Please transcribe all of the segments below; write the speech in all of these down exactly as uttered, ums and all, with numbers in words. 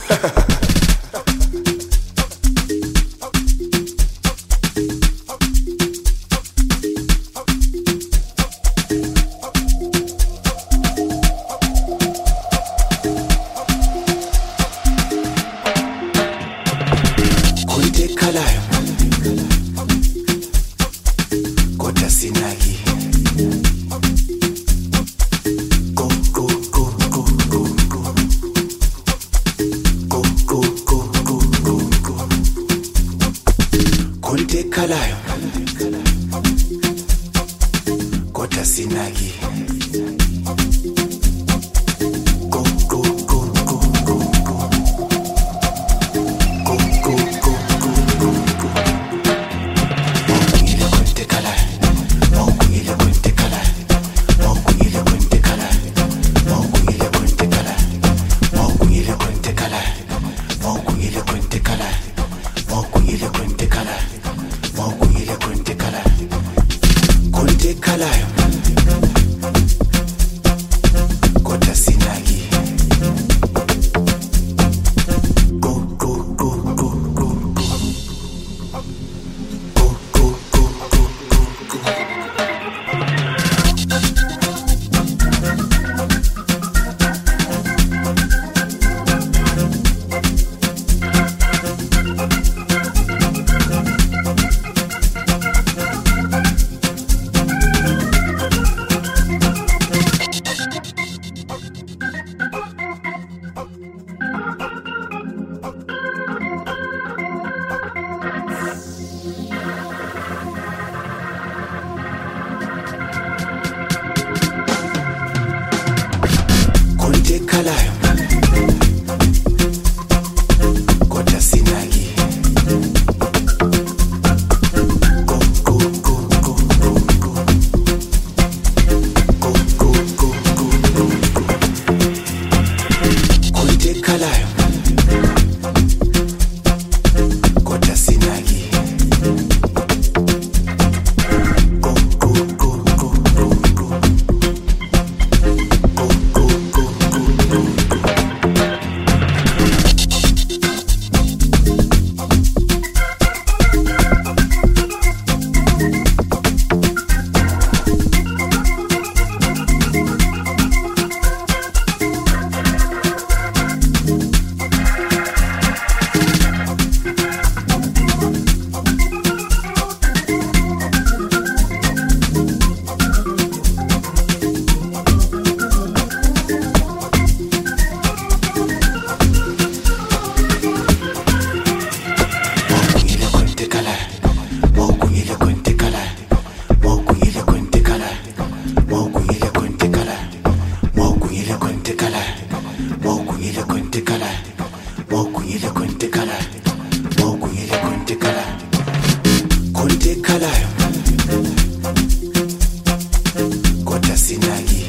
Kalayo Kota sinagi Go go go go go go Go go go go go go Mokuile konte kalayo Mokuile konte kalayo Mokuile konte kalayo Mokuile konte kalayo Mokuile konte kalayo Mokuile konte kalayo Mokuile konte kalayo Mokuile konte kalayo Konte kalayo Kota sinagi Go go go go go Go go go go go go Kalayo Kota sinagi Go go go go go go Go go go go go go Konte kalayo Kota sinagi Go go go go go go Go go go Konte kalayo Kota sinagi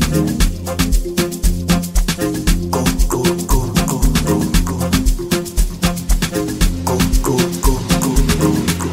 Go go go go go go Go go go go go go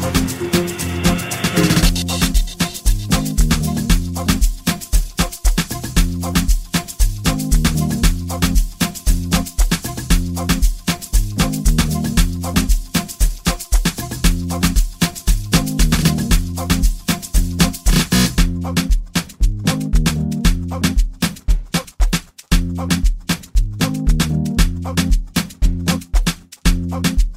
Up.